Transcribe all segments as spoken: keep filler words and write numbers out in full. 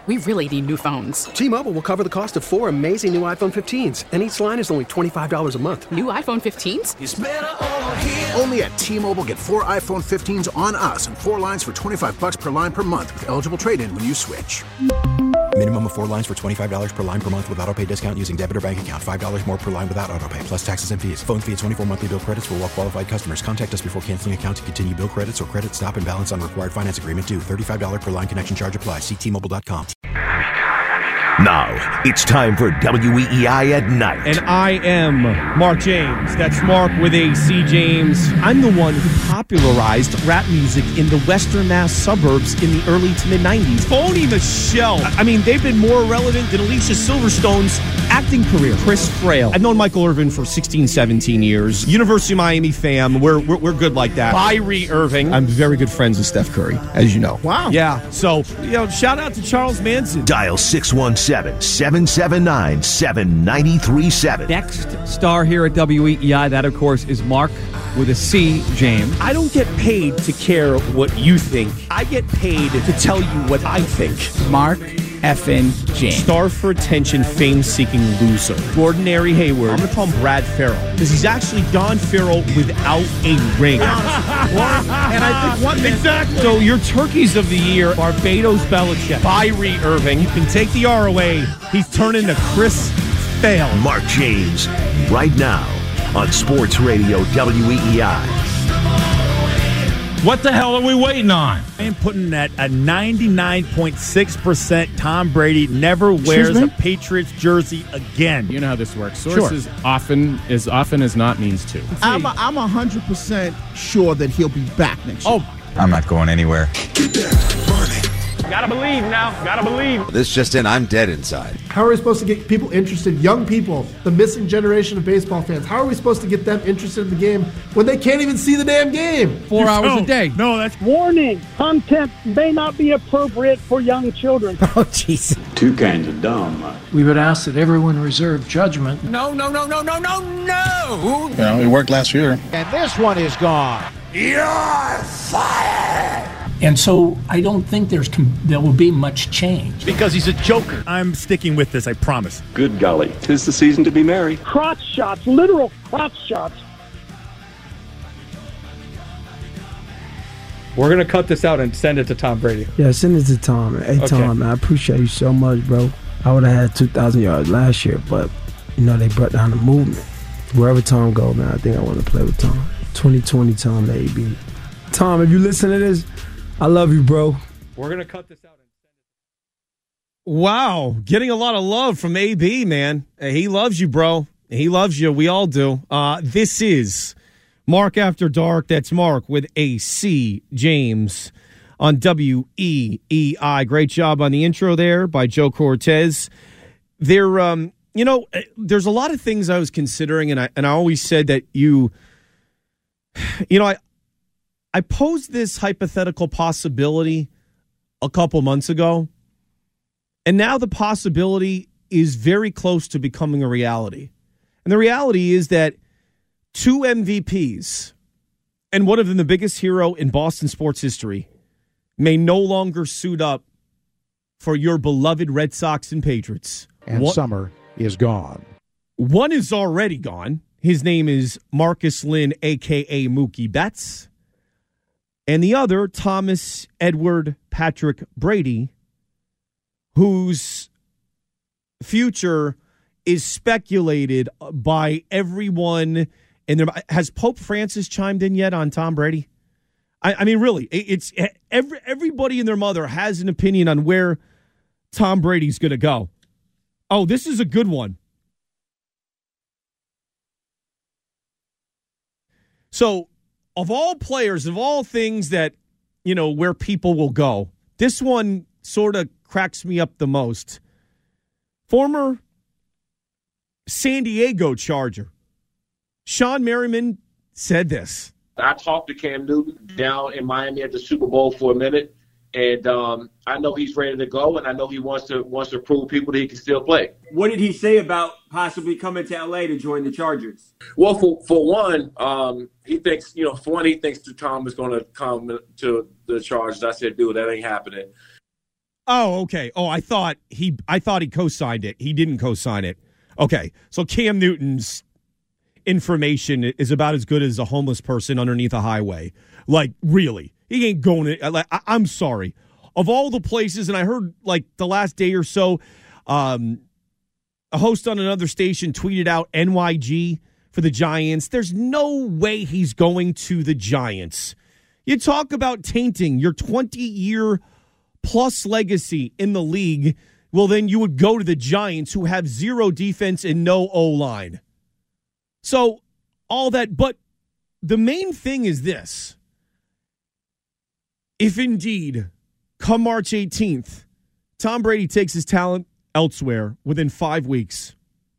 We really need new phones. T-Mobile will cover the cost of four amazing new iPhone fifteens, and each line is only twenty-five dollars a month. New iPhone fifteens? It's better over here. Only at T-Mobile, get four iPhone fifteens on us and four lines for twenty-five dollars per line per month with eligible trade-in when you switch. Minimum of four lines for twenty-five dollars per line per month with autopay discount using debit or bank account. five dollars more per line without autopay, plus taxes and fees. Phone fee at twenty-four monthly bill credits for well-qualified customers. Contact us before canceling account to continue bill credits or credit stop and balance on required finance agreement due. thirty-five dollars per line connection charge applies. See T Mobile dot com. Now, it's time for W E E I at Night. And I am Mark James. That's Mark with A C James. I'm the one who popularized rap music in the Western Mass suburbs in the early to mid-nineties. Phony Michelle. I mean, they've been more relevant than Alicia Silverstone's acting career. Chris Frail. I've known Michael Irvin for sixteen, seventeen years. University of Miami fam. We're, we're, we're good like that. Kyrie Irving. I'm very good friends with Steph Curry, as you know. Wow. Yeah. So, you know, shout out to Charles Manson. Dial six one seven, seven seven nine, seven nine three seven. Next star here at W E E I, that, of course, is Mark with a C, James. I don't get paid to care what you think. I get paid to tell you what I think. Mark effing James. Star for attention, fame-seeking loser. Ordinary Hayward. I'm going to call him Brad Farrell because he's actually Don Farrell without a ring. And I think one exactly. So your turkeys of the year, Barbados Belichick, Kyrie Irving. You can take the R away. He's turning to Chris Fail. Mark James, right now on Sports Radio W E E I. What the hell are we waiting on? I am putting that a ninety-nine point six percent Tom Brady never wears a Patriots jersey again. You know how this works. Sources sure. often, as often as not, means two. I'm a, I'm one hundred percent sure that he'll be back next year. Oh, I'm not going anywhere. Get that money. Gotta believe now. Gotta believe. This just in, I'm dead inside. How are we supposed to get people interested, young people, the missing generation of baseball fans? How are we supposed to get them interested in the game when they can't even see the damn game? Four You're hours so, a day. No, that's... Warning, content may not be appropriate for young children. Oh, jeez. Two kinds of dumb. We would ask that everyone reserve judgment. No, no, no, no, no, no, no! You know, it worked last year. And this one is gone. You're fired! And so I don't think there's there will be much change. Because he's a joker. I'm sticking with this, I promise. Good golly, 'tis the season to be merry. Crotch shots, literal crotch shots. We're going to cut this out and send it to Tom Brady. Yeah, send it to Tom. Hey, okay. Tom, man, I appreciate you so much, bro. I would have had two thousand yards last year, but, you know, they brought down the movement. Wherever Tom go, man, I think I want to play with Tom. twenty twenty Tom, A B. Tom, if you listen to this, I love you, bro. We're going to cut this out. And send it. Wow. Getting a lot of love from A B, man. He loves you, bro. He loves you. We all do. Uh, this is Mark After Dark. That's Mark with A C James on W E E I. Great job on the intro there by Joe Cortez. There, um, you know, there's a lot of things I was considering, and I and I always said that you, you know, I, I posed this hypothetical possibility a couple months ago, and now the possibility is very close to becoming a reality. And the reality is that two M V Ps, and one of them the biggest hero in Boston sports history, may no longer suit up for your beloved Red Sox and Patriots. And one, summer is gone. One is already gone. His name is Marcus Lynn, a k a. Mookie Betts. And the other, Thomas Edward Patrick Brady, whose future is speculated by everyone. And there, has Pope Francis chimed in yet on Tom Brady? I, I mean, really, it's every, everybody and their mother has an opinion on where Tom Brady's going to go. Oh, this is a good one. So, of all players, of all things that, you know, where people will go, this one sort of cracks me up the most. Former San Diego Charger Sean Merriman said this. I talked to Cam Newton down in Miami at the Super Bowl for a minute, and um, I know he's ready to go, and I know he wants to wants to prove people that he can still play. What did he say about possibly coming to L A to join the Chargers? Well, for for one, um, he thinks, you know, for one, he thinks Tom is going to come to the Chargers. I said, dude, that ain't happening. Oh, okay. Oh, I thought he I thought he co-signed it. He didn't co-sign it. Okay. So Cam Newton's information is about as good as a homeless person underneath a highway. Like, really. He ain't going to like I, I'm sorry. Of all the places, and I heard like the last day or so, um, a host on another station tweeted out N Y G for the Giants. There's no way he's going to the Giants. You talk about tainting your twenty-year plus legacy in the league, well, then you would go to the Giants, who have zero defense and no O-line. So, all that, but the main thing is this. If indeed, come March eighteenth, Tom Brady takes his talent elsewhere within five weeks,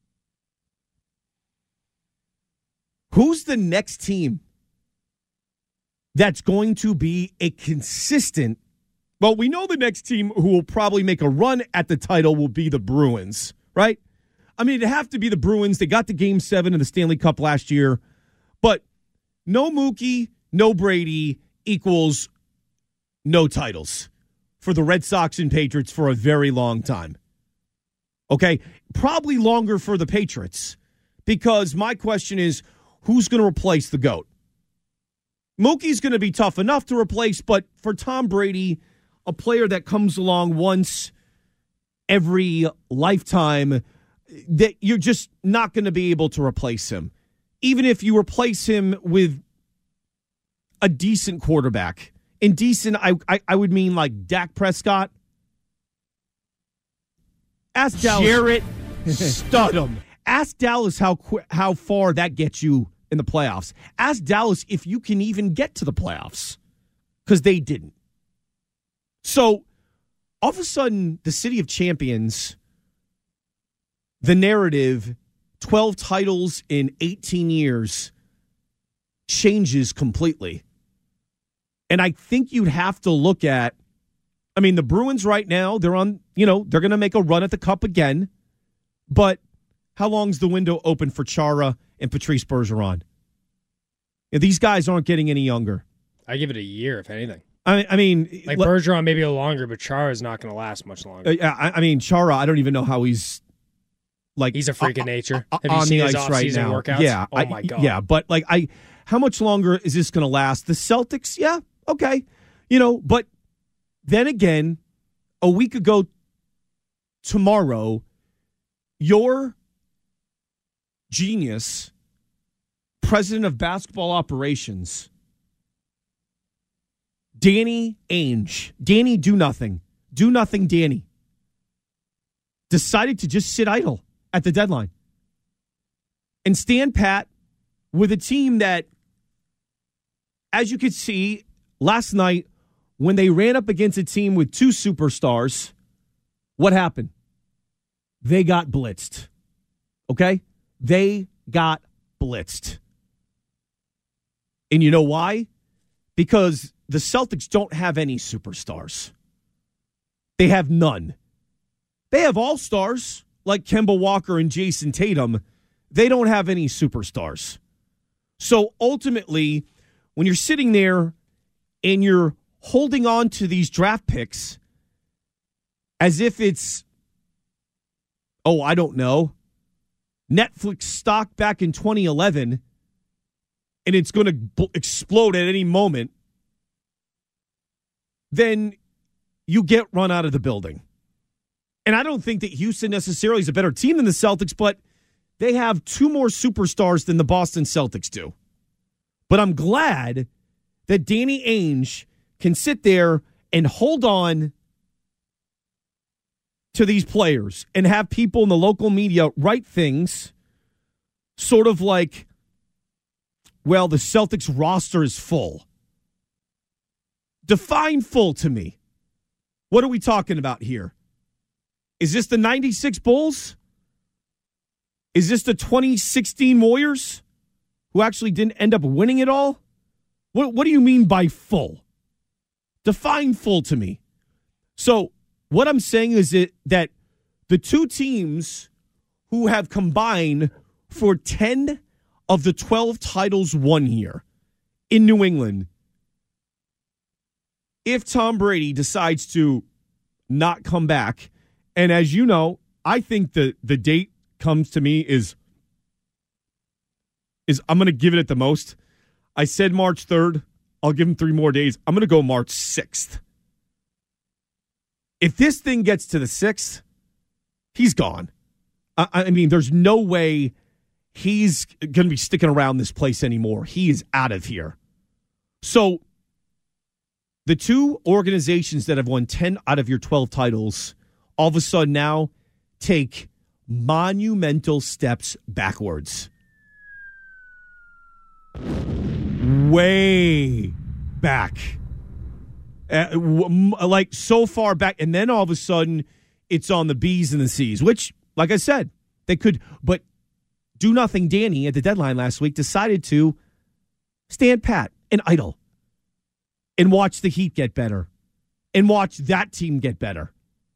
who's the next team that's going to be a consistent? Well, we know the next team who will probably make a run at the title will be the Bruins, right? I mean, it'd have to be the Bruins. They got to Game seven of the Stanley Cup last year. But no Mookie, no Brady equals no titles for the Red Sox and Patriots for a very long time. Okay? Probably longer for the Patriots, because my question is, who's going to replace the GOAT? Mookie's going to be tough enough to replace, but for Tom Brady, a player that comes along once every lifetime, that you're just not going to be able to replace him. Even if you replace him with a decent quarterback. In decent, I, I, I would mean like Dak Prescott. Ask Dallas. Jarrett Stidham. Ask Dallas how qu- how far that gets you in the playoffs. Ask Dallas if you can even get to the playoffs, because they didn't. So, all of a sudden, the City of Champions, the narrative, twelve titles in eighteen years, changes completely. And I think you'd have to look at, I mean, the Bruins right now, they're on, you know, they're going to make a run at the Cup again. But how long's the window open for Chara and Patrice Bergeron? Yeah, these guys aren't getting any younger. I give it a year, if anything. I, I mean, like Bergeron, maybe a little longer, but Chara is not going to last much longer. Uh, I, I mean, Chara, I don't even know how he's like. He's a freak uh, of nature. Uh, Have you on seen the his ice right now? Workouts? Yeah. Oh I, my god. Yeah, but like, I, how much longer is this going to last? The Celtics, yeah, okay, you know, but then again, a week ago tomorrow, your genius, president of basketball operations, Danny Ainge, Danny do nothing, do nothing Danny, decided to just sit idle at the deadline and stand pat with a team that, as you could see last night, when they ran up against a team with two superstars, what happened? They got blitzed. Okay? They got blitzed. And you know why? Because the Celtics don't have any superstars. They have none. They have all-stars like Kemba Walker and Jason Tatum. They don't have any superstars. So ultimately, when you're sitting there and you're holding on to these draft picks as if it's, oh, I don't know, Netflix stock back in twenty eleven, and it's going to b- explode at any moment, then you get run out of the building. And I don't think that Houston necessarily is a better team than the Celtics, but they have two more superstars than the Boston Celtics do. But I'm glad that Danny Ainge can sit there and hold on to these players and have people in the local media write things sort of like, well, the Celtics roster is full. Define full to me. What are we talking about here? Is this the ninety-six Bulls? Is this the twenty sixteen Warriors who actually didn't end up winning it all? What, what do you mean by full? Define full to me. So what I'm saying is that, that the two teams who have combined for ten of the twelve titles won here in New England, if Tom Brady decides to not come back. And as you know, I think the, the date comes to me is, is I'm going to give it at the most. I said March third. I'll give him three more days. I'm going to go March sixth. If this thing gets to the sixth, he's gone. I, I mean, there's no way he's going to be sticking around this place anymore. He is out of here. So the two organizations that have won ten out of your twelve titles all of a sudden now take monumental steps backwards. Way back. Uh, w- like so far back. And then all of a sudden it's on the B's and the C's, which, like I said, they could, but do nothing. Danny at the deadline last week decided to stand pat and idle and watch the Heat get better and watch that team get better.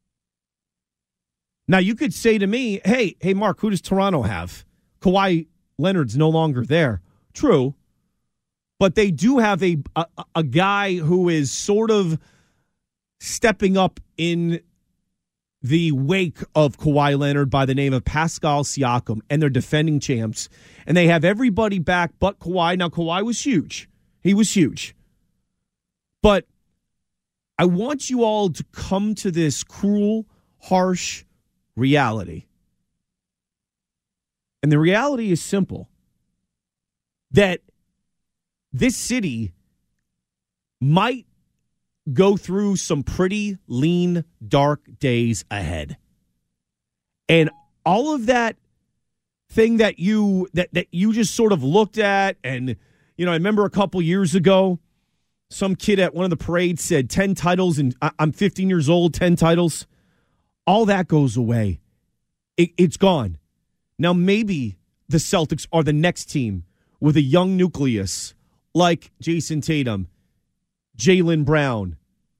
Now, you could say to me, hey, hey, Mark, who does Toronto have? Kawhi Leonard's no longer there. True. But they do have a, a, a guy who is sort of stepping up in the wake of Kawhi Leonard by the name of Pascal Siakam, and they're defending champs. And they have everybody back but Kawhi. Now, Kawhi was huge. He was huge. But I want you all to come to this cruel, harsh reality. And the reality is simple. That this city might go through some pretty lean, dark days ahead. And all of that thing that you that, that you just sort of looked at, and, you know, I remember a couple years ago, some kid at one of the parades said ten titles, and I'm fifteen years old, ten titles. All that goes away. It, it's gone. Now, maybe the Celtics are the next team with a young nucleus like Jason Tatum, Jaylen Brown,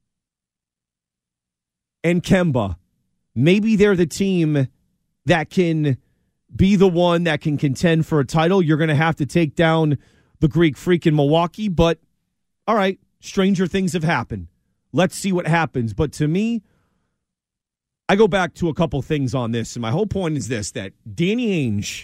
and Kemba. Maybe they're the team that can be the one that can contend for a title. You're going to have to take down the Greek Freak in Milwaukee, but all right, stranger things have happened. Let's see what happens. But to me, I go back to a couple things on this, and my whole point is this, that Danny Ainge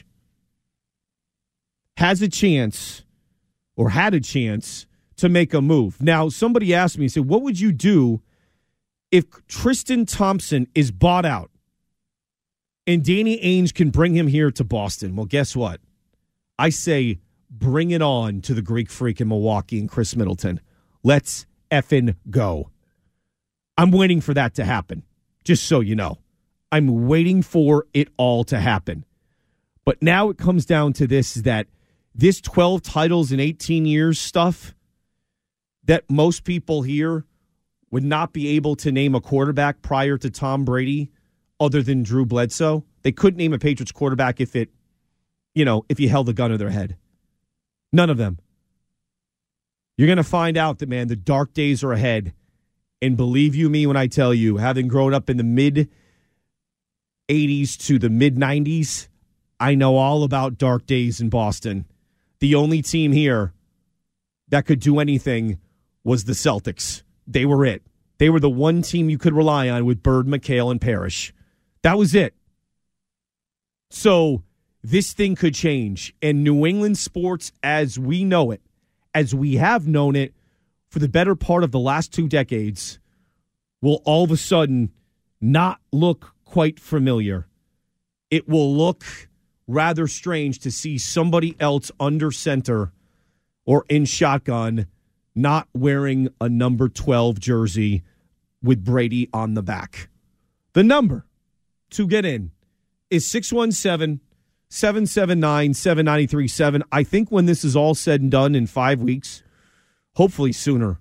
has a chance or had a chance to make a move. Now, somebody asked me, said, what would you do if Tristan Thompson is bought out and Danny Ainge can bring him here to Boston? Well, guess what? I say bring it on to the Greek Freak in Milwaukee and Chris Middleton. Let's effing go. I'm waiting for that to happen, just so you know. I'm waiting for it all to happen. But now it comes down to this, that this twelve titles in eighteen years stuff that most people here would not be able to name a quarterback prior to Tom Brady other than Drew Bledsoe. They couldn't name a Patriots quarterback if it, you know, if you held a gun to their head. None of them. You're going to find out that, man, the dark days are ahead. And believe you me when I tell you, having grown up in the mid eighties to the mid nineties, I know all about dark days in Boston. The only team here that could do anything was the Celtics. They were it. They were the one team you could rely on with Bird, McHale, and Parrish. That was it. So this thing could change. And New England sports, as we know it, as we have known it for the better part of the last two decades, will all of a sudden not look quite familiar. It will look rather strange to see somebody else under center or in shotgun not wearing a number twelve jersey with Brady on the back. The number to get in is six one seven, seven seven nine, seven nine three seven. I think when this is all said and done in five weeks, hopefully sooner,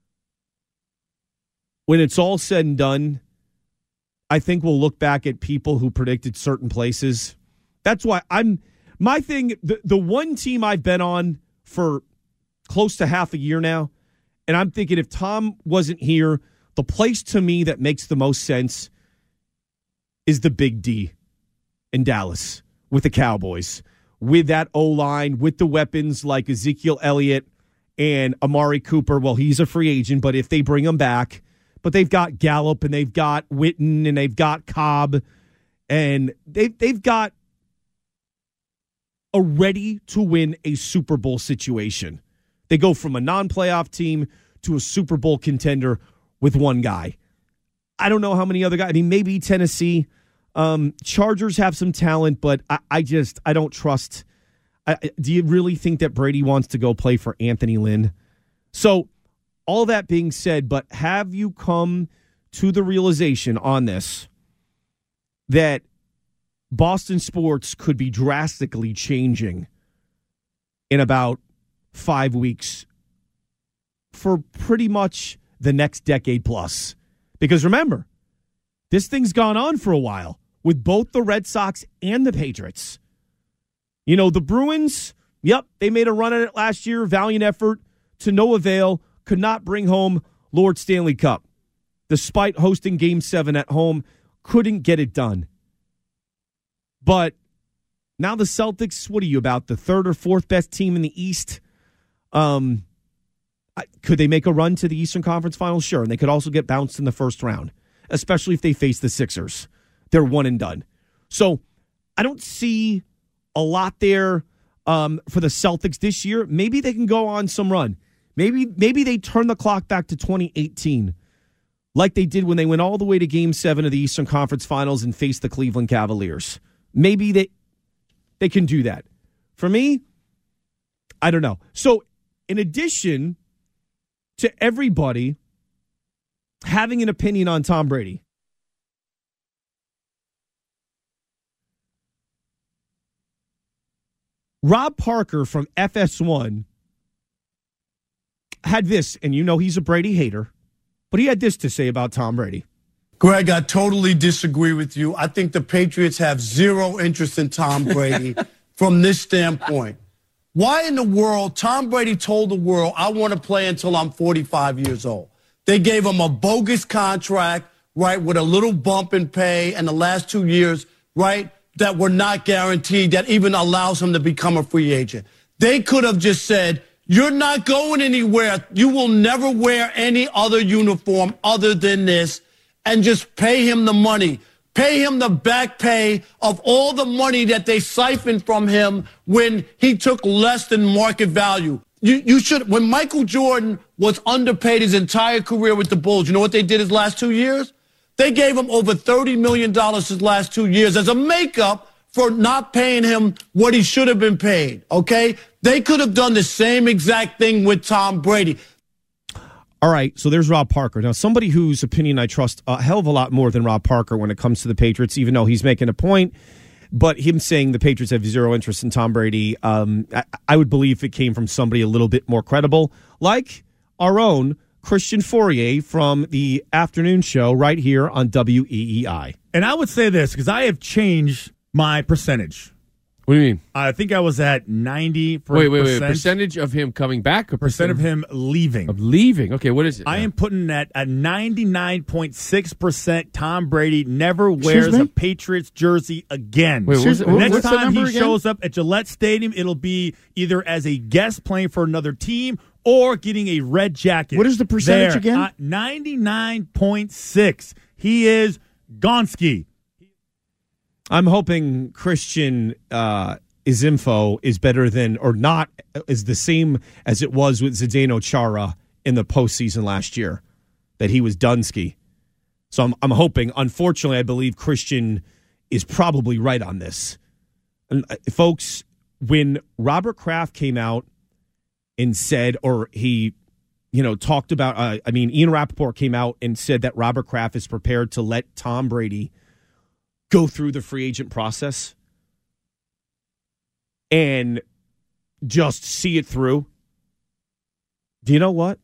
when it's all said and done, I think we'll look back at people who predicted certain places. That's why I'm, my thing, the, the one team I've been on for close to half a year now, and I'm thinking if Tom wasn't here, the place to me that makes the most sense is the Big D in Dallas with the Cowboys, with that O-line, with the weapons like Ezekiel Elliott and Amari Cooper. Well, he's a free agent, but if they bring him back, but they've got Gallup and they've got Witten and they've got Cobb and they've, they've got a ready to win a Super Bowl situation. They go from a non-playoff team to a Super Bowl contender with one guy. I don't know how many other guys. I mean, maybe Tennessee. Um, Chargers have some talent, but I, I just, I don't trust. I, do you really think that Brady wants to go play for Anthony Lynn? So, all that being said, but have you come to the realization on this that Boston sports could be drastically changing in about five weeks for pretty much the next decade plus? Because remember, this thing's gone on for a while with both the Red Sox and the Patriots. You know, the Bruins, yep, they made a run at it last year, valiant effort to no avail, could not bring home Lord Stanley Cup. Despite hosting Game seven at home, couldn't get it done. But now the Celtics, what are you, about the third or fourth best team in the East? Um, could they make a run to the Eastern Conference Finals? Sure, and they could also get bounced in the first round, especially if they face the Sixers. They're one and done. So I don't see a lot there um, for the Celtics this year. Maybe they can go on some run. Maybe maybe they turn the clock back to twenty eighteen, like they did when they went all the way to Game seven of the Eastern Conference Finals and faced the Cleveland Cavaliers. Maybe they they can do that. For me, I don't know. So in addition to everybody having an opinion on Tom Brady, Rob Parker from F S one had this, and you know he's a Brady hater, but he had this to say about Tom Brady. Greg, I totally disagree with you. I think the Patriots have zero interest in Tom Brady from this standpoint. Why in the world, Tom Brady told the world, I want to play until I'm forty-five years old. They gave him a bogus contract, right, with a little bump in pay in the last two years, right, that were not guaranteed, that even allows him to become a free agent. They could have just said, you're not going anywhere. You will never wear any other uniform other than this, and just pay him the money. Pay him the back pay of all the money that they siphoned from him when he took less than market value. You, you should, when Michael Jordan was underpaid his entire career with the Bulls, you know what they did his last two years? They gave him over thirty million dollars his last two years as a makeup for not paying him what he should have been paid, okay? They could have done the same exact thing with Tom Brady. All right, so there's Rob Parker. Now, somebody whose opinion I trust a hell of a lot more than Rob Parker when it comes to the Patriots, even though he's making a point, but him saying the Patriots have zero interest in Tom Brady, um, I, I would believe it came from somebody a little bit more credible, like our own Christian Fourier from the afternoon show right here on W E E I. And I would say this, because I have changed my percentage. What do you mean? I think I was at ninety percent. Wait, wait, wait. Percentage of him coming back? Or percent of him leaving. Of leaving. Okay, what is it? I am putting that at ninety-nine point six percent Tom Brady never wears a Patriots jersey again. Wait, what's, the what, next what's time he again? shows up at Gillette Stadium, it'll be either as a guest playing for another team or getting a red jacket. What is the percentage there, again? Uh, ninety-nine point six. He is Gonski. I'm hoping Christian uh, is info is better than, or not, is the same as it was with Zdeno Chara in the postseason last year, that he was Dunsky. So I'm, I'm hoping. Unfortunately, I believe Christian is probably right on this. And uh, folks, when Robert Kraft came out and said, or he, you know, talked about, uh, I mean, Ian Rappaport came out and said that Robert Kraft is prepared to let Tom Brady go through the free agent process and just see it through. Do you know what?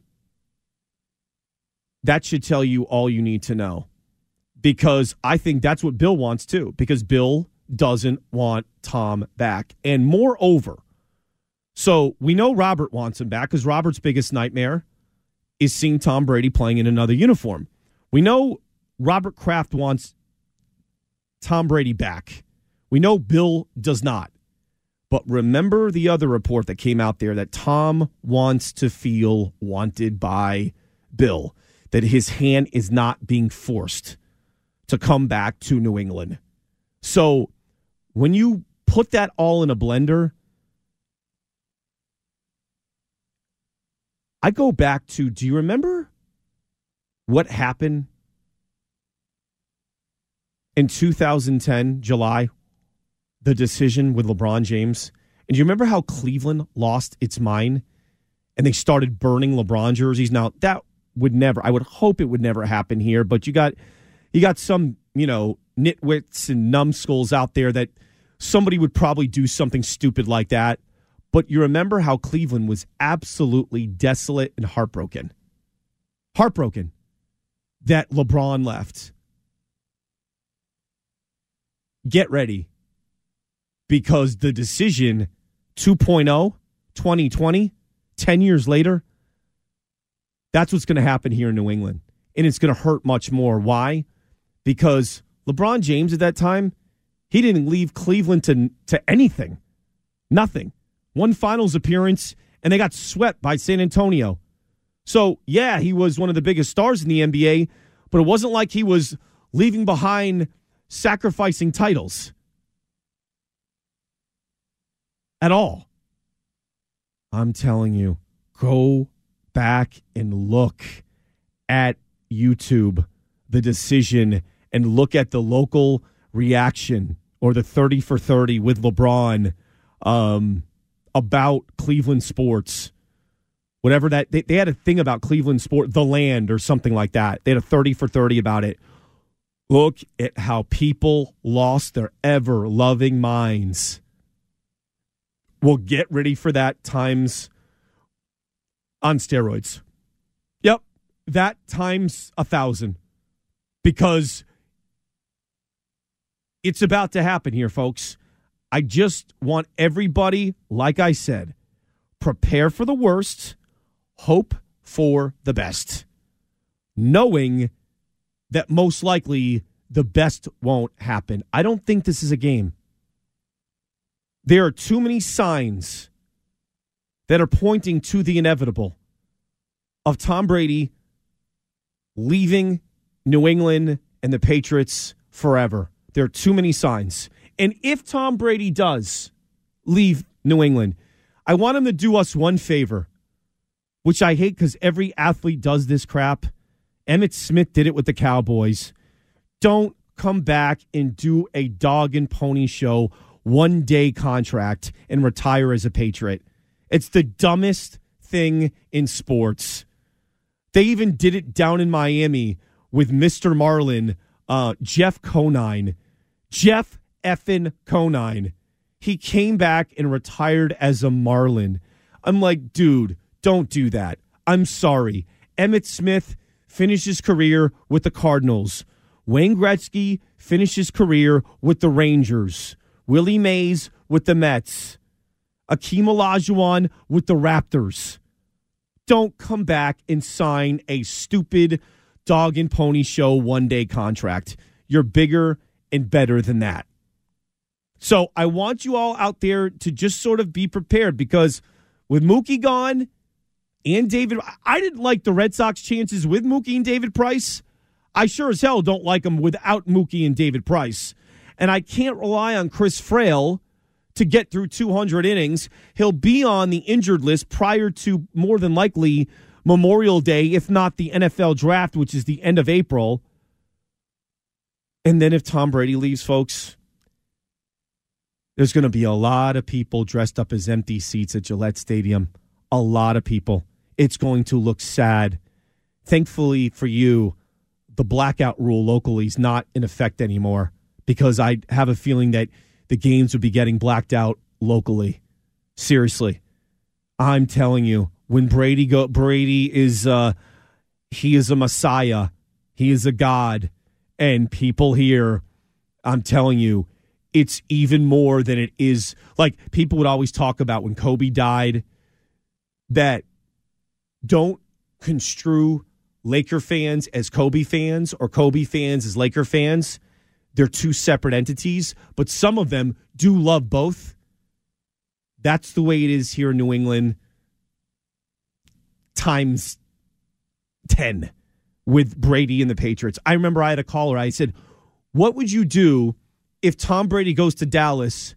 That should tell you all you need to know, because I think that's what Bill wants too, because Bill doesn't want Tom back. And moreover, so we know Robert wants him back because Robert's biggest nightmare is seeing Tom Brady playing in another uniform. We know Robert Kraft wants Tom Brady back. We know Bill does not. But remember the other report that came out there that Tom wants to feel wanted by Bill. that his hand is not being forced to come back to New England. So when you put that all in a blender, I go back to, do you remember what happened in two thousand ten, July, the decision with LeBron James? And do you remember how Cleveland lost its mind and they started burning LeBron jerseys? Now, that would never, I would hope it would never happen here, but you got you got some, you know, nitwits and numbskulls out there that somebody would probably do something stupid like that. But you remember how Cleveland was absolutely desolate and heartbroken. Heartbroken that LeBron left. Get ready, because the decision two point oh, twenty twenty, ten years later, that's what's going to happen here in New England. And it's going to hurt much more. Why? Because LeBron James at that time, he didn't leave Cleveland to, to anything. Nothing. One finals appearance, and they got swept by San Antonio. So, yeah, he was one of the biggest stars in the N B A, but it wasn't like he was leaving behind sacrificing titles at all. I'm telling you, go back and look at YouTube, the decision, and look at the local reaction or the thirty for thirty with LeBron um, about Cleveland sports. Whatever that, they, they had a thing about Cleveland sport, The Land or something like that. They had a thirty for thirty about it. Look at how people lost their ever-loving minds. Well, get ready for that times on steroids. Yep, that times a thousand. Because it's about to happen here, folks. I just want everybody, like I said, prepare for the worst, hope for the best, knowing that most likely the best won't happen. I don't think this is a game. There are too many signs that are pointing to the inevitable of Tom Brady leaving New England and the Patriots forever. There are too many signs. And if Tom Brady does leave New England, I want him to do us one favor, which I hate because every athlete does this crap. Emmitt Smith did it with the Cowboys. Don't come back and do a dog and pony show, one-day contract, and retire as a Patriot. It's the dumbest thing in sports. They even did it down in Miami with Mister Marlin, uh, Jeff Conine. Jeff effing Conine. He came back and retired as a Marlin. I'm like, dude, don't do that. I'm sorry. Emmitt Smith finished his career with the Cardinals. Wayne Gretzky finished his career with the Rangers. Willie Mays with the Mets. Akeem Olajuwon with the Raptors. Don't come back and sign a stupid dog and pony show one-day contract. You're bigger and better than that. So I want you all out there to just sort of be prepared, because with Mookie gone and David, I didn't like the Red Sox chances with Mookie and David Price. I sure as hell don't like them without Mookie and David Price. And I can't rely on Chris Frail to get through two hundred innings. He'll be on the injured list prior to, more than likely, Memorial Day, if not the N F L draft, which is the end of April. And then if Tom Brady leaves, folks, there's going to be a lot of people dressed up as empty seats at Gillette Stadium. A lot of people. It's going to look sad. Thankfully for you, the blackout rule locally is not in effect anymore, because I have a feeling that the games would be getting blacked out locally. Seriously. I'm telling you, when Brady go, Brady is uh, he is a messiah. He is a god. And people here, I'm telling you, it's even more than it is. Like, people would always talk about when Kobe died, that don't construe Laker fans as Kobe fans or Kobe fans as Laker fans. They're two separate entities, but some of them do love both. That's the way it is here in New England, times ten. with Brady and the Patriots. I remember I had a caller. I said, what would you do if Tom Brady goes to Dallas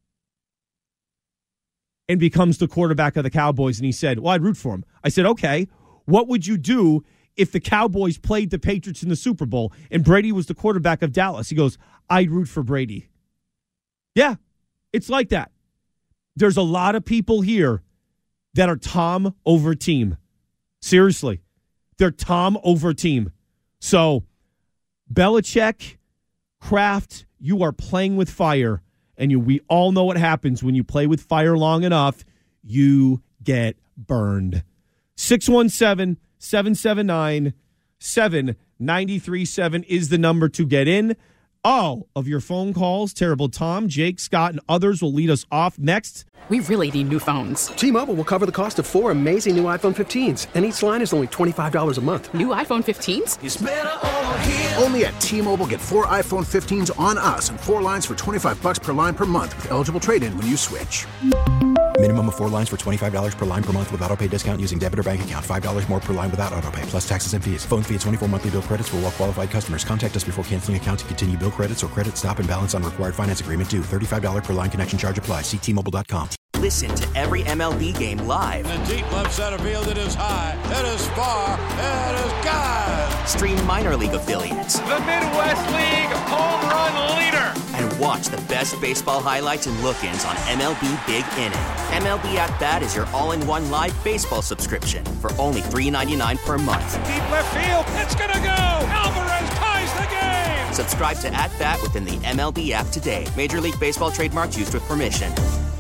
and becomes the quarterback of the Cowboys? And he said, well, I'd root for him. I said, okay, what would you do if the Cowboys played the Patriots in the Super Bowl and Brady was the quarterback of Dallas? He goes, I'd root for Brady. Yeah, it's like that. There's a lot of people here that are Tom over team. Seriously. They're Tom over team. So, Belichick, Kraft, you are playing with fire. And you, we all know what happens when you play with fire long enough. You get burned. six one seven, seven seven nine, seven nine three seven is the number to get in. All of your phone calls, Terrible Tom, Jake, Scott, and others will lead us off next. We really need new phones. T-Mobile will cover the cost of four amazing new iPhone fifteens, and each line is only twenty-five dollars a month. New iPhone fifteens? It's better over here. Only at T-Mobile, get four iPhone fifteens on us and four lines for twenty-five bucks per line per month with eligible trade-in when you switch. Minimum of four lines for twenty-five dollars per line per month with autopay discount using debit or bank account. five dollars more per line without autopay, plus taxes and fees. Phone fee at twenty-four monthly bill credits for well-qualified customers. Contact us before canceling account to continue bill credits or credit stop and balance on required finance agreement due. thirty-five dollars per line connection charge applies. See T Mobile dot com. Listen to every M L B game live. In the deep left center field, it is high, it is far, it is gone. Stream minor league affiliates. The Midwest League home run leader. And watch the best baseball highlights and look-ins on M L B Big Inning. M L B At Bat is your all-in-one live baseball subscription for only three dollars and ninety-nine cents per month. Deep left field, it's gonna go. Alvarez ties the game. Subscribe to At Bat within the M L B app today. Major League Baseball trademarks used with permission.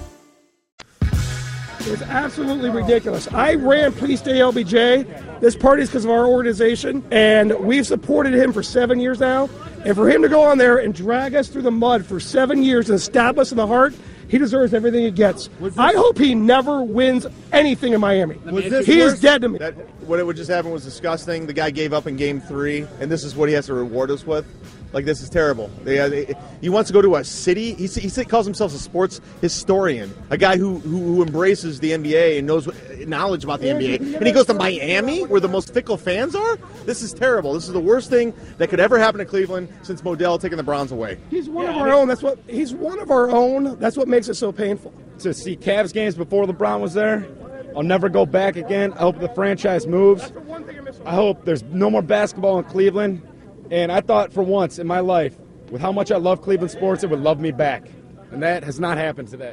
It's absolutely ridiculous. I ran Please Stay L B J. This party is because of our organization, and we've supported him for seven years now. And for him to go on there and drag us through the mud for seven years and stab us in the heart, he deserves everything he gets. I hope he never wins anything in Miami. He is dead to me. That, what it just happened was disgusting. The guy gave up in game three, and this is what he has to reward us with. Like, this is terrible. They, uh, they, he wants to go to a city. He, he calls himself a sports historian, a guy who, who, who embraces the N B A and knows what, knowledge about the N B A. And he goes to Miami, where the most fickle fans are? This is terrible. This is the worst thing that could ever happen to Cleveland since Modell taking the Browns away. He's one yeah, of our I mean, own. That's what he's one of our own. That's what makes it so painful. To see Cavs games before LeBron was there, I'll never go back again. I hope the franchise moves. I hope there's no more basketball in Cleveland. And I thought for once in my life, with how much I love Cleveland sports, it would love me back. And that has not happened today.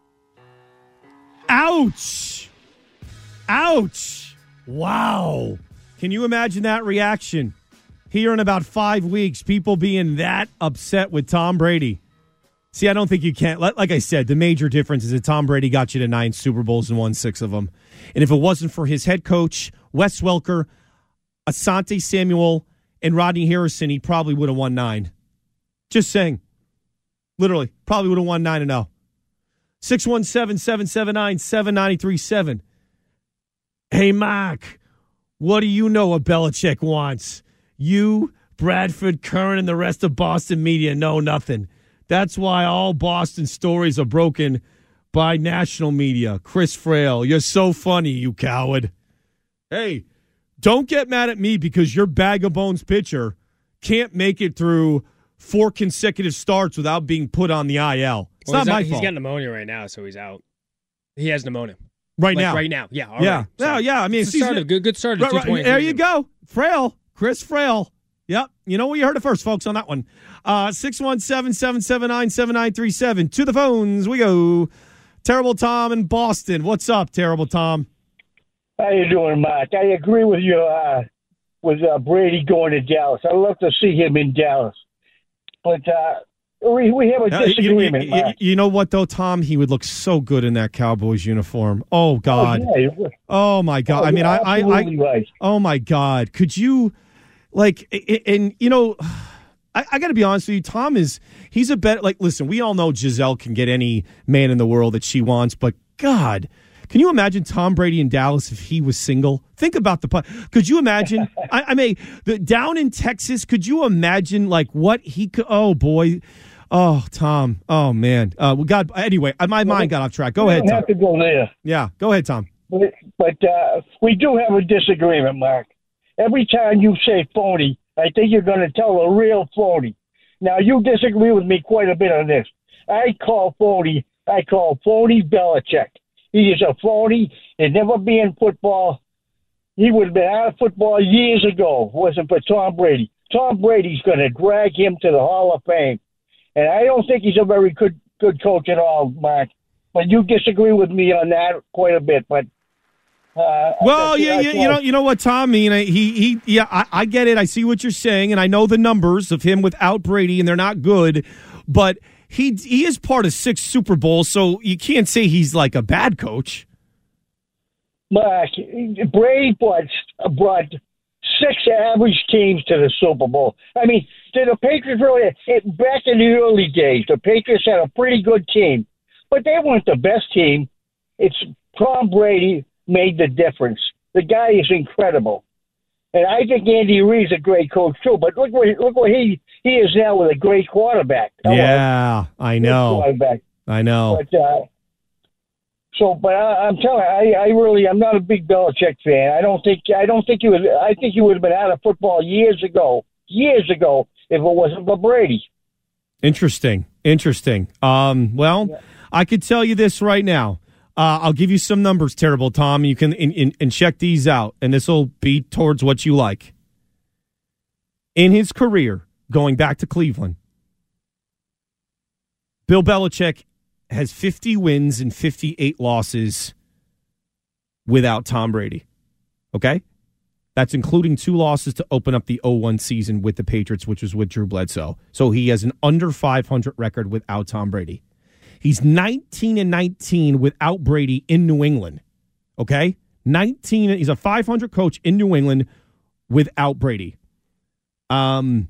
Ouch! Ouch! Wow. Can you imagine that reaction? Here in about five weeks, people being that upset with Tom Brady. See, I don't think you can. Like I said, the major difference is that Tom Brady got you to nine Super Bowls and won six of them. And if it wasn't for his head coach, Wes Welker, Asante Samuel, and Rodney Harrison, he probably would have won nine. Just saying. Literally, probably would have won nine and oh. six one seven, seven seven nine, seven nine three seven. Hey, Mark, what do you know what Belichick wants? You, Bradford, Curran, and the rest of Boston media know nothing. That's why all Boston stories are broken by national media. Chris Frail, you're so funny, you coward. Hey, don't get mad at me because your bag-of-bones pitcher can't make it through four consecutive starts without being put on the I L. It's well, not my he's fault. He's got pneumonia right now, so he's out. He has pneumonia. Right like now. Right now, yeah. All yeah, right. yeah, yeah. I mean, it's a start, a good, good start. Right, right. There you go. Frail. Chris Frail. Yep. You know what? You heard it first, folks, on that one. Uh, six one seven, seven seven nine, seven nine three seven. To the phones we go. Terrible Tom in Boston. What's up, Terrible Tom? How you doing, Mark? I agree with you uh, with uh, Brady going to Dallas. I'd love to see him in Dallas. But uh, we, we have a disagreement, uh, you, you, you know what, though, Tom? He would look so good in that Cowboys uniform. Oh, God. Oh, yeah. Oh my God. Oh, I mean, I, I, I, right. oh, my God. Could you, like, and, you know, I, I got to be honest with you. Tom is, he's a better, like, listen, we all know Giselle can get any man in the world that she wants, but God, can you imagine Tom Brady in Dallas if he was single? Think about the – could you imagine – I, I mean, the, down in Texas, could you imagine, like, what he could – oh, boy. Oh, Tom. Oh, man. Uh, we got – anyway, my mind got off track. Go we ahead, don't Tom. have to go there. Yeah, go ahead, Tom. But, but uh, we do have a disagreement, Mark. every time you say phony, I think you're going to tell a real phony. Now, you disagree with me quite a bit on this. I call phony, I call phony Belichick. He is a phony. He'd never be in football. He would have been out of football years ago if it wasn't for Tom Brady. Tom Brady's going to drag him to the Hall of Fame. And I don't think he's a very good good coach at all, Mark. But you disagree with me on that quite a bit. But uh, well, yeah, yeah, you know, you know what, Tom. I mean, he, he, yeah, I, I get it. I see what you're saying, and I know the numbers of him without Brady, and they're not good. But he, he is part of six Super Bowls, so you can't say he's like a bad coach. Mark, Brady brought, brought six average teams to the Super Bowl. I mean, did the Patriots really? It, back in the early days, the Patriots had a pretty good team, but they weren't the best team. It's Tom Brady made the difference. The guy is incredible, and I think Andy Reid's a great coach too. But look what look what he he is now with a great quarterback. Yeah, I know. Quarterback. I know. But, uh, so, but I, I'm telling you, I, I really, I'm not a big Belichick fan. I don't think, I don't think he was. I think he would have been out of football years ago, years ago, if it wasn't for Brady. Interesting, interesting. Um, well, yeah. I could tell you this right now. Uh, I'll give you some numbers, Terrible Tom. You can in, in, and check these out, and this will be towards what you like. In his career, going back to Cleveland, Bill Belichick has fifty wins and fifty-eight losses without Tom Brady. Okay? That's including two losses to open up the oh one season with the Patriots, which was with Drew Bledsoe. So he has an under five hundred record without Tom Brady. He's nineteen and nineteen without Brady in New England. Okay? nineteen, he's a five hundred coach in New England without Brady. Um,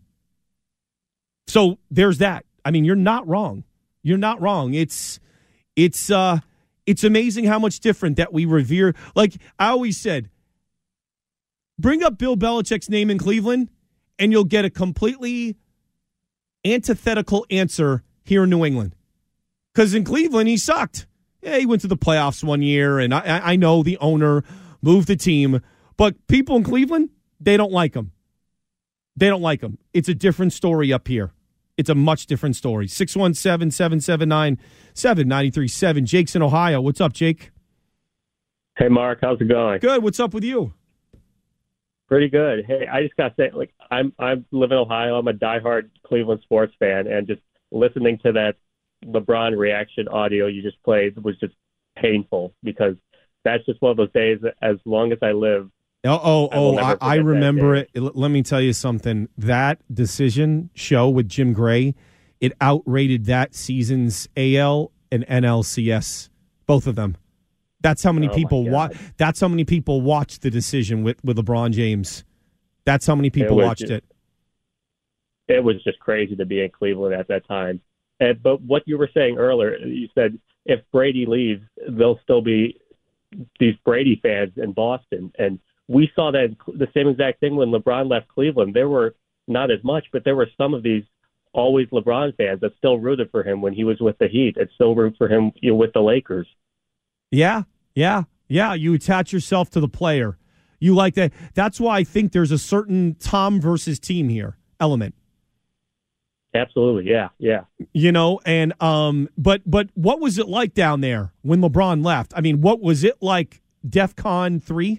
so there's that. I mean, you're not wrong. You're not wrong. It's it's uh it's amazing how much different that we revere. Like I always said, bring up Bill Belichick's name in Cleveland, and you'll get a completely antithetical answer here in New England. Because in Cleveland, he sucked. Yeah, he went to the playoffs one year, and I, I know the owner moved the team, but people in Cleveland, they don't like him. They don't like him. It's a different story up here. It's a much different story. six one seven, seven seven nine, seven nine three seven. Jake's in Ohio. What's up, Jake? Hey, Mark. How's it going? Good. What's up with you? Pretty good. Hey, I just got to say, like, I'm I live in Ohio. I'm a diehard Cleveland sports fan, and just listening to that LeBron reaction audio you just played was just painful because that's just one of those days that as long as I live, Oh, oh, oh! I, I remember it. Let me tell you something. That decision show with Jim Gray, it outrated that season's A L and N L C S, both of them. That's how many Oh, people my watch. God. That's how many people watched the decision with, with LeBron James. That's how many people was watched just- it. it was just crazy to be in Cleveland at that time. And, but what you were saying earlier, you said if Brady leaves, there'll still be these Brady fans in Boston. And we saw that the same exact thing when LeBron left Cleveland. There were not as much, but there were some of these always LeBron fans that still rooted for him when he was with the Heat and still root for him, you know, with the Lakers. Yeah, yeah, yeah. You attach yourself to the player. You like that. That's why I think there's a certain Tom versus team here element. Absolutely, yeah, yeah. You know, and um, but but what was it like down there when LeBron left? I mean, what was it like? DEFCON three?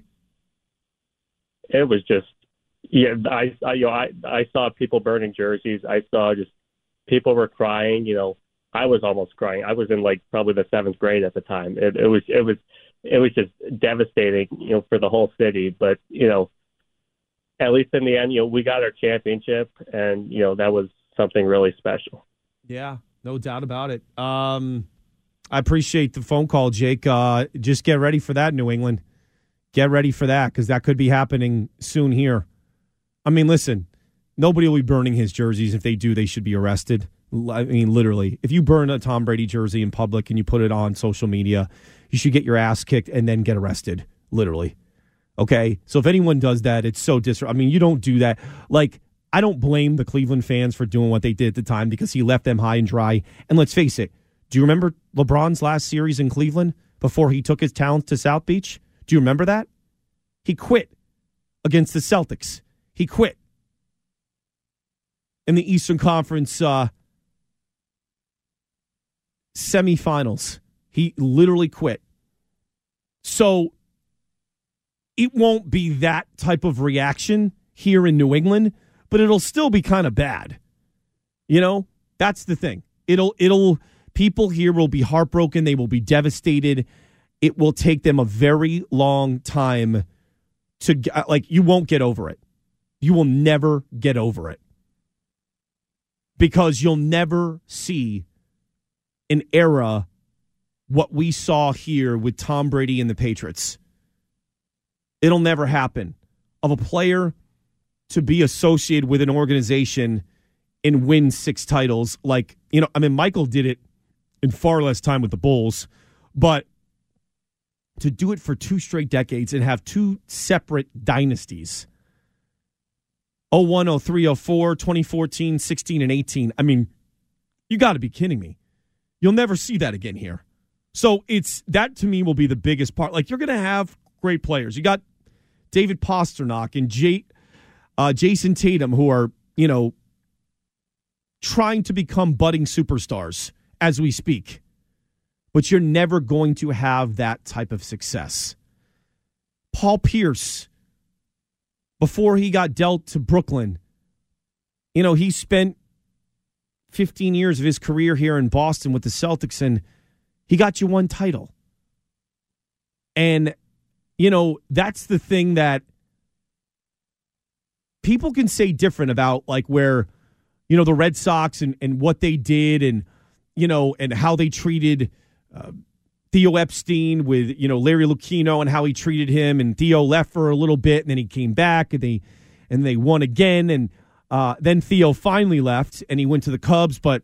It was just, yeah. I, I, you know, I, I saw people burning jerseys. I saw just people were crying. You know, I was almost crying. I was in like probably the seventh grade at the time. It, it was, it was, it was just devastating. You know, for the whole city. But you know, at least in the end, you know, we got our championship, and you know that was something really special. Yeah, no doubt about it. Um, I appreciate the phone call, Jake. Uh, just get ready for that, New England. Get ready for that because that could be happening soon here. I mean, listen, nobody will be burning his jerseys. If they do, they should be arrested. I mean, literally, if you burn a Tom Brady jersey in public and you put it on social media, you should get your ass kicked and then get arrested, literally. Okay? So if anyone does that, it's so dis. I mean, you don't do that. Like, I don't blame the Cleveland fans for doing what they did at the time because he left them high and dry. And let's face it, do you remember LeBron's last series in Cleveland before he took his talents to South Beach? Do you remember that? He quit against the Celtics. He quit in the Eastern Conference uh, semifinals. He literally quit. So it won't be that type of reaction here in New England, but it'll still be kind of bad. You know, that's the thing. It'll, it'll, people here will be heartbroken. They will be devastated. It will take them a very long time to, like, you won't get over it. You will never get over it. Because you'll never see an era what we saw here with Tom Brady and the Patriots. It'll never happen. Of a player to be associated with an organization and win six titles. Like, you know, I mean, Michael did it in far less time with the Bulls, but to do it for two straight decades and have two separate dynasties, oh one, oh three, oh four, twenty fourteen, sixteen, and eighteen. I mean, you got to be kidding me. You'll never see that again here. So it's that to me will be the biggest part. Like, you're going to have great players. You got David Pasternak and Jay, uh, Jason Tatum, who are, you know, trying to become budding superstars as we speak. But you're never going to have that type of success. Paul Pierce, before he got dealt to Brooklyn, you know, he spent fifteen years of his career here in Boston with the Celtics, and he got you one title. And, you know, that's the thing that people can say different about, like, where, you know, the Red Sox and, and what they did and, you know, and how they treated uh, Theo Epstein with, you know, Larry Lucchino and how he treated him. And Theo left for a little bit, and then he came back, and they and they won again. And uh, then Theo finally left, and he went to the Cubs. But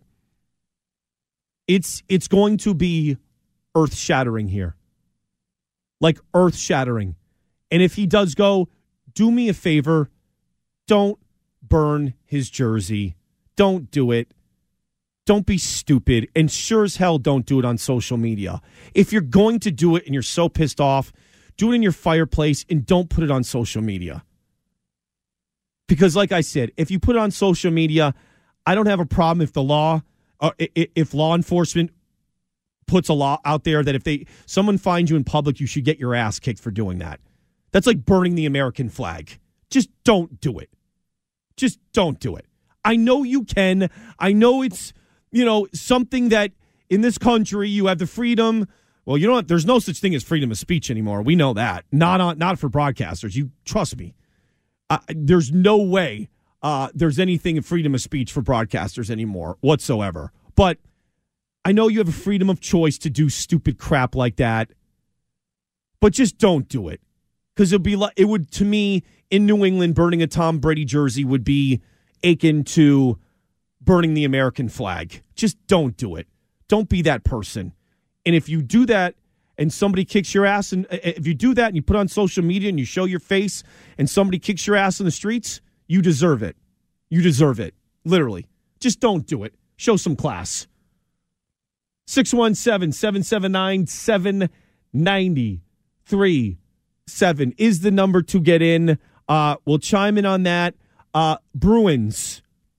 it's it's going to be earth-shattering here. Like, earth-shattering. And if he does go, do me a favor, don't burn his jersey. Don't do it. Don't be stupid. And sure as hell don't do it on social media. If you're going to do it and you're so pissed off, do it in your fireplace and don't put it on social media. Because like I said, if you put it on social media, I don't have a problem if the law, uh, if law enforcement puts a law out there that if they someone finds you in public, you should get your ass kicked for doing that. That's like burning the American flag. Just don't do it. Just don't do it. I know you can. I know it's, you know, something that in this country you have the freedom. Well, you know what? There's no such thing as freedom of speech anymore. We know that. Not on, not for broadcasters. You trust me. Uh, there's no way uh, there's anything in freedom of speech for broadcasters anymore whatsoever. But I know you have a freedom of choice to do stupid crap like that. But just don't do it. Because it'd be like, it would, to me, in New England, burning a Tom Brady jersey would be akin to burning the American flag. Just don't do it. Don't be that person. And if you do that and somebody kicks your ass, and if you do that and you put on social media and you show your face and somebody kicks your ass in the streets, you deserve it. You deserve it. Literally. Just don't do it. Show some class. six one seven, seven seven nine, seven nine three seven is the number to get in. Uh, we'll chime in on that. Uh, Bruins.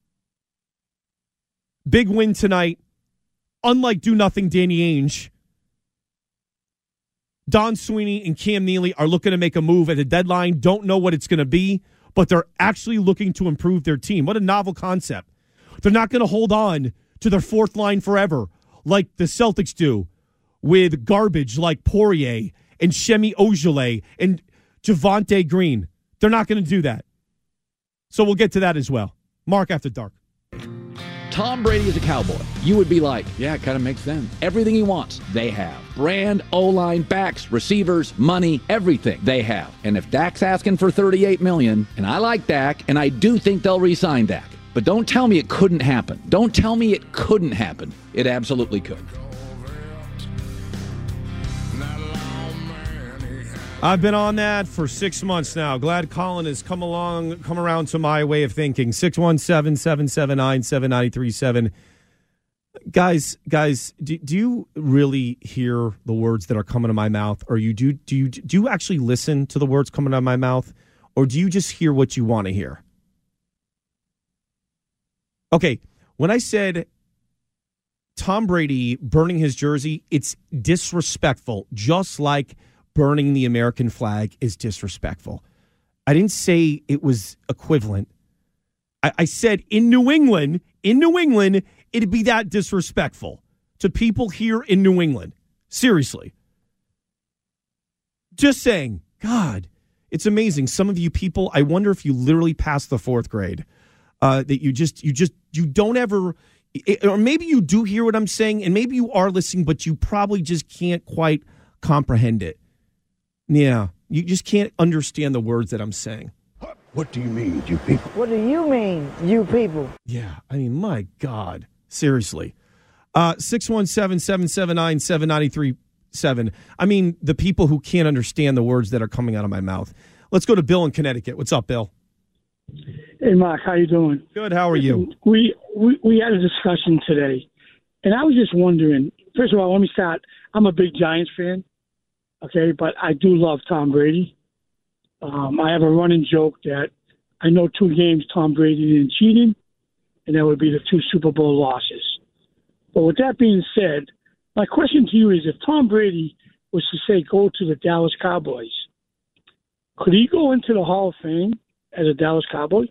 Big win tonight. Unlike do-nothing Danny Ainge, Don Sweeney and Cam Neely are looking to make a move at the deadline. Don't know what it's going to be, but they're actually looking to improve their team. What a novel concept. They're not going to hold on to their fourth line forever like the Celtics do with garbage like Poirier and Shemi Ojeleye and Javonte Green. They're not going to do that. So we'll get to that as well. Mark After Dark. Tom Brady is a Cowboy. You would be like, yeah, it kind of makes sense. Everything he wants, they have. Brand, O-line, backs, receivers, money, everything they have. And if Dak's asking for thirty-eight million dollars, and I like Dak, and I do think they'll re-sign Dak, but don't tell me it couldn't happen. Don't tell me it couldn't happen. It absolutely could. I've been on that for six months now. Glad Colin has come along, come around to my way of thinking. six one seven, seven seven nine, seven nine three seven. Guys, guys, do, do you really hear the words that are coming to my mouth? Or you do do you do you actually listen to the words coming out of my mouth? or do you just hear what you want to hear? Okay, when I said Tom Brady burning his jersey, it's disrespectful, just like burning the American flag is disrespectful. I didn't say it was equivalent. I, I said in New England, in New England, it'd be that disrespectful to people here in New England. Seriously. Just saying, God, it's amazing. Some of you people, I wonder if you literally passed the fourth grade. Uh, that you just, you just, you don't ever, or maybe you do hear what I'm saying, and maybe you are listening, but you probably just can't quite comprehend it. Yeah, you just can't understand the words that I'm saying. What do you mean, you people? What do you mean, you people? Yeah, I mean, my God, seriously. Uh, six one seven, seven seven nine, seven nine three seven. I mean, the people who can't understand the words that are coming out of my mouth. Let's go to Bill in Connecticut. What's up, Bill? Hey, Mark, how you doing? Good, how are you? We, we we had a discussion today, and I was just wondering, first of all, let me start. I'm a big Giants fan, okay, but I do love Tom Brady. Um, I have a running joke that I know two games Tom Brady didn't cheat in, and that would be the two Super Bowl losses. But with that being said, my question to you is, if Tom Brady was to say go to the Dallas Cowboys, could he go into the Hall of Fame as a Dallas Cowboy?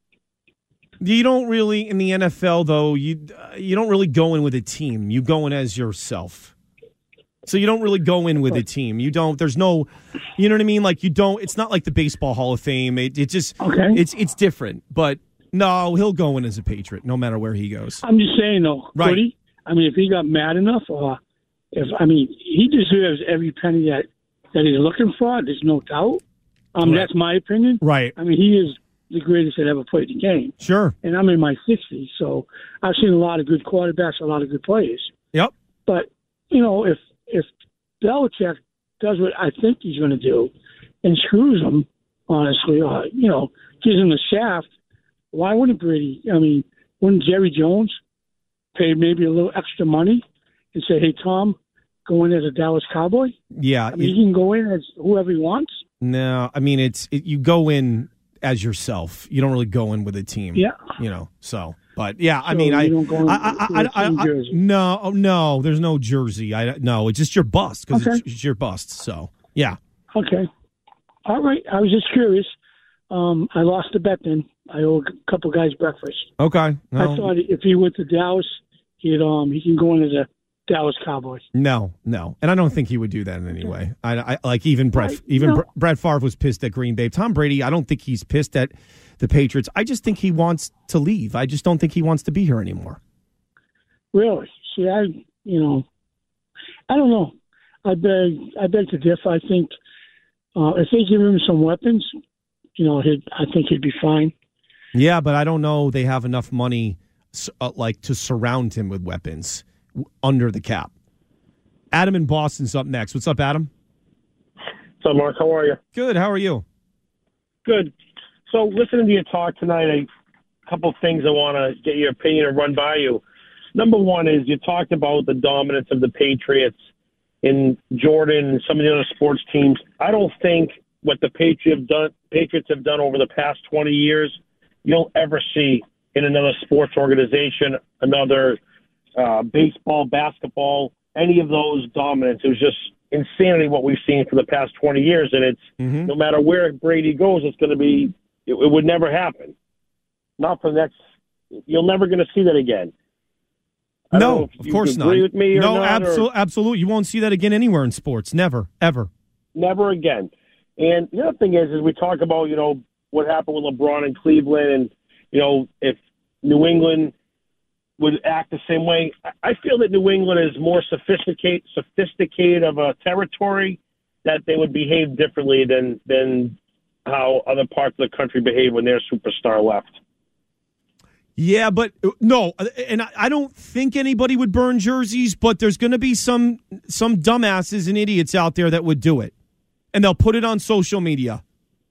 You don't really, in the N F L, though, you uh, you don't really go in with a team. You go in as yourself. So you don't really go in with a team. You don't, there's no, you know what I mean? Like you don't, it's not like the Baseball Hall of Fame. It, it just, okay. it's it's different. But no, he'll go in as a Patriot no matter where he goes. I'm just saying, though, right. Could he? I mean, if he got mad enough, or if, I mean, he deserves every penny that, that he's looking for. There's no doubt. Um, right. That's my opinion. Right. I mean, he is the greatest that ever played the game. Sure. And I'm in my sixties, so I've seen a lot of good quarterbacks, a lot of good players. Yep. But, you know, if if Belichick does what I think he's going to do and screws him, honestly, uh, you know, gives him the shaft, why wouldn't Brady? I mean, wouldn't Jerry Jones pay maybe a little extra money and say, hey, Tom, go in as a Dallas Cowboy? Yeah. I mean, it, he can go in as whoever he wants. No, I mean, it's it, you go in as yourself. You don't really go in with a team. Yeah. You know, so. But, yeah, so I mean, I, don't go I, I, I, I, I no, no, there's no jersey. I No, it's just your bust because okay. it's, it's your bust. So, yeah. Okay. All right. I was just curious. Um, I lost the bet then. I owe a couple guys breakfast. Okay. No. I thought if he went to Dallas, he'd um he can go in as a Dallas Cowboy. No, no, and I don't think he would do that in any way. I, I like even Brett, right. even no. Br- Brett Favre was pissed at Green Bay. Tom Brady, I don't think he's pissed at the Patriots. I just think he wants to leave. I just don't think he wants to be here anymore. Really? See, I you know, I don't know. I beg, I beg to differ. I think uh, if they give him some weapons, you know, he'd, I think he'd be fine. Yeah, but I don't know they have enough money uh, like to surround him with weapons under the cap. Adam in Boston's up next. What's up, Adam? What's up, Mark? How are you? Good. How are you? Good. So listening to you talk tonight, a couple of things I want to get your opinion and run by you. Number one is you talked about the dominance of the Patriots in Jordan and some of the other sports teams. I don't think what the Patriots have done, Patriots have done over the past twenty years, you'll ever see in another sports organization, another uh, baseball, basketball, any of those dominance. It was just insanity what we've seen for the past twenty years, and it's mm-hmm. no matter where Brady goes, it's going to be it, it would never happen. Not for the next. You're never going to see that again. I no, of course not. Agree with me or no, not, absolutely, absolutely. You won't see that again anywhere in sports. Never, ever, never again. And the other thing is, is we talk about you know what happened with LeBron in Cleveland, and you know if New England would act the same way. I feel that New England is more sophisticated, sophisticated of a territory that they would behave differently than than how other parts of the country behave when their superstar left. Yeah, but no, and I don't think anybody would burn jerseys, but there's going to be some some dumbasses and idiots out there that would do it, and they'll put it on social media.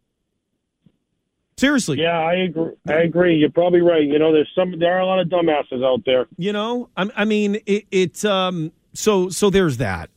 Seriously. Yeah, I agree. I agree. You're probably right. You know, there's some. There are a lot of dumbasses out there. You know, I, I mean, it. it um, so so there's that.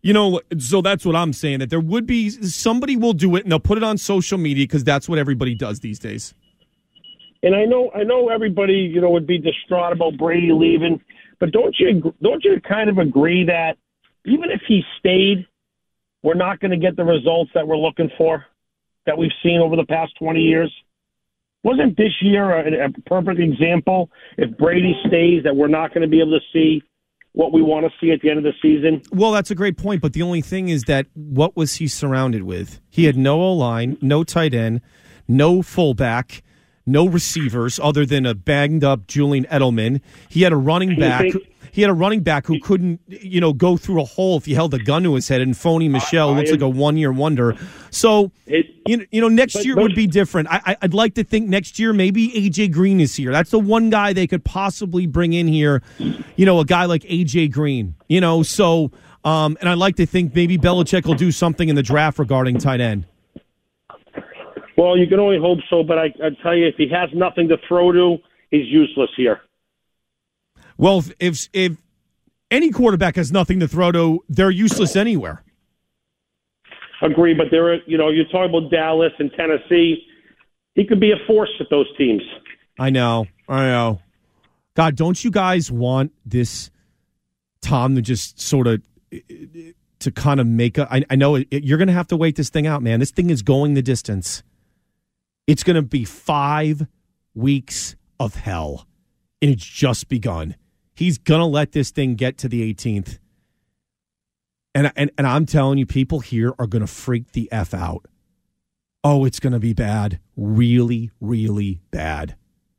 You know, so that's what I'm saying, that there would be somebody will do it and they'll put it on social media because that's what everybody does these days. And I know, I know everybody, you know, would be distraught about Brady leaving, but don't you, don't you kind of agree that even if he stayed, we're not going to get the results that we're looking for, that we've seen over the past twenty years? Wasn't this year a, a perfect example? If Brady stays, that we're not going to be able to see what we want to see at the end of the season? Well, that's a great point, but the only thing is that what was he surrounded with? He had no O-line, no tight end, no fullback, no receivers other than a banged-up Julian Edelman. He had a running back. He had a running back who couldn't, you know, go through a hole if he held a gun to his head, and Phony Michelle looks like a one-year wonder. So, you, you know, next year would be different. I, I'd like to think next year maybe A J Green is here. That's the one guy they could possibly bring in here, you know, a guy like A J Green, you know. So, um, and I'd like to think maybe Belichick will do something in the draft regarding tight end. Well, you can only hope so, but I, I tell you, if he has nothing to throw to, he's useless here. Well, if, if if any quarterback has nothing to throw to, they're useless anywhere. Agree, but there are, you know, you're talking about Dallas and Tennessee. He could be a force at those teams. I know, I know. God, don't you guys want this Tom to just sort of to kind of make a? I, I know it, it, you're going to have to wait this thing out, man. This thing is going the distance. It's going to be five weeks of hell, and it's just begun. He's going to let this thing get to the eighteenth. And, and, and I'm telling you, people here are going to freak the F out. Oh, it's going to be bad. Really, really bad.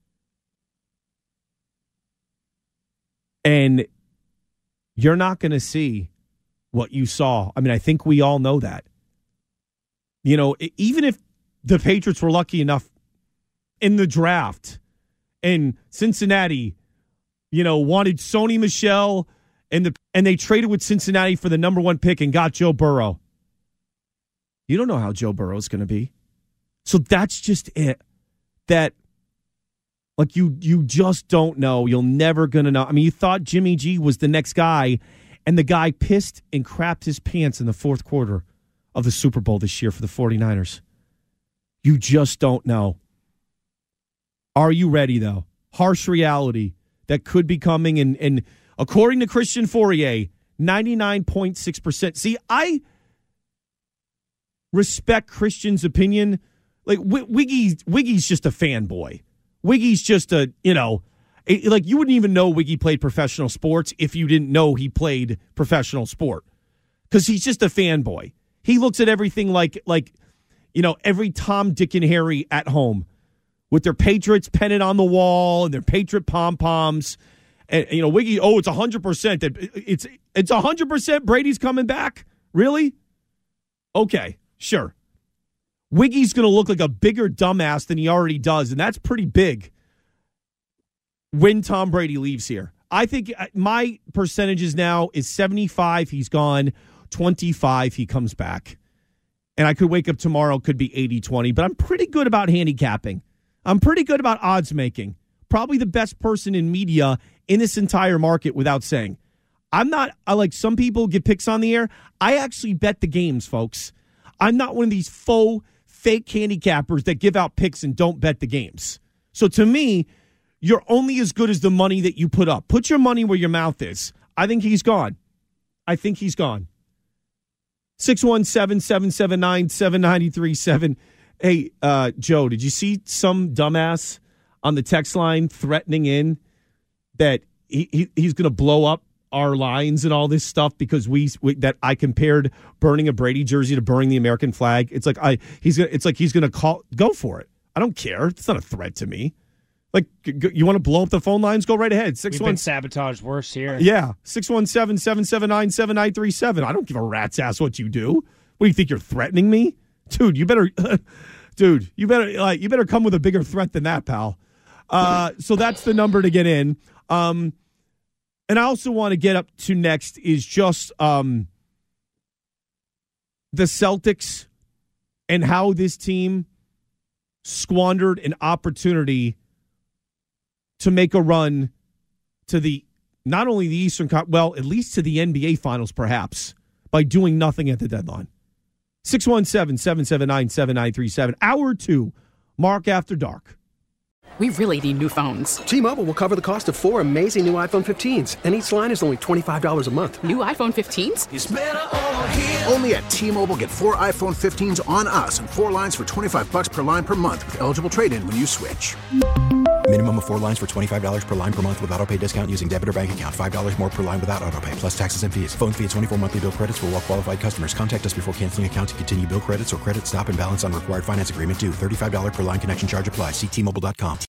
And you're not going to see what you saw. I mean, I think we all know that. You know, even if the Patriots were lucky enough in the draft and Cincinnati, you know, wanted Sony Michel and the and they traded with Cincinnati for the number one pick and got Joe Burrow. You don't know how Joe Burrow is going to be. So that's just it. That, like, you you just don't know. You're never going to know. I mean, you thought Jimmy G was the next guy, and the guy pissed and crapped his pants in the fourth quarter of the Super Bowl this year for the 49ers. You just don't know. Are you ready, though? Harsh reality that could be coming, and, and according to Christian Fourier, ninety-nine point six percent. See, I respect Christian's opinion. Like, w- Wiggy, Wiggy's just a fanboy. Wiggy's just a, you know, it, like, you wouldn't even know Wiggy played professional sports if you didn't know he played professional sport. Because he's just a fanboy. He looks at everything like, like, you know, every Tom, Dick, and Harry at home with their Patriots pennant on the wall and their Patriot pom-poms. And, you know, Wiggy, oh, it's one hundred percent. That it's it's one hundred percent Brady's coming back? Really? Okay, sure. Wiggy's going to look like a bigger dumbass than he already does, and that's pretty big when Tom Brady leaves here. I think my percentages now is seventy-five, he's gone, twenty-five, he comes back. And I could wake up tomorrow, could be eighty twenty, but I'm pretty good about handicapping. I'm pretty good about odds making. Probably the best person in media in this entire market without saying. I'm not, I like some people get picks on the air. I actually bet the games, folks. I'm not one of these faux, fake handicappers that give out picks and don't bet the games. So to me, you're only as good as the money that you put up. Put your money where your mouth is. I think he's gone. I think he's gone. six one seven, seven seven nine, seven nine three seven. Hey, uh, Joe, did you see some dumbass on the text line threatening in that he, he he's going to blow up our lines and all this stuff because we, we that I compared burning a Brady jersey to burning the American flag? It's like I he's gonna, it's like he's going to call go for it. I don't care. It's not a threat to me. Like, you want to blow up the phone lines? Go right ahead. Six We've one, been sabotaged worse here. Yeah, six one seven, seven seven nine, seven nine three seven. I don't give a rat's ass what you do. What do you think? You're threatening me? Dude, you better dude, you better like you better come with a bigger threat than that, pal. Uh, so that's the number to get in. Um, and I also want to get up to next is just um, the Celtics and how this team squandered an opportunity to make a run to the, not only the Eastern Conference, well, at least to the N B A Finals, perhaps. by doing nothing at the deadline. six one seven, seven seven nine, seven nine three seven. Hour two, Mark After Dark. We really need new phones. T-Mobile will cover the cost of four amazing new iPhone fifteens, and each line is only twenty-five dollars a month. New iPhone fifteens? It's better over here. Only at T-Mobile, get four iPhone fifteens on us and four lines for twenty-five bucks per line per month with eligible trade-in when you switch. Minimum of four lines for twenty-five dollars per line per month with autopay discount using debit or bank account. five dollars more per line without autopay, plus taxes and fees. Phone fee at twenty-four monthly bill credits for well-qualified customers. Contact us before canceling account to continue bill credits or credit stop and balance on required finance agreement due. thirty-five dollars per line connection charge applies. See T Mobile dot com.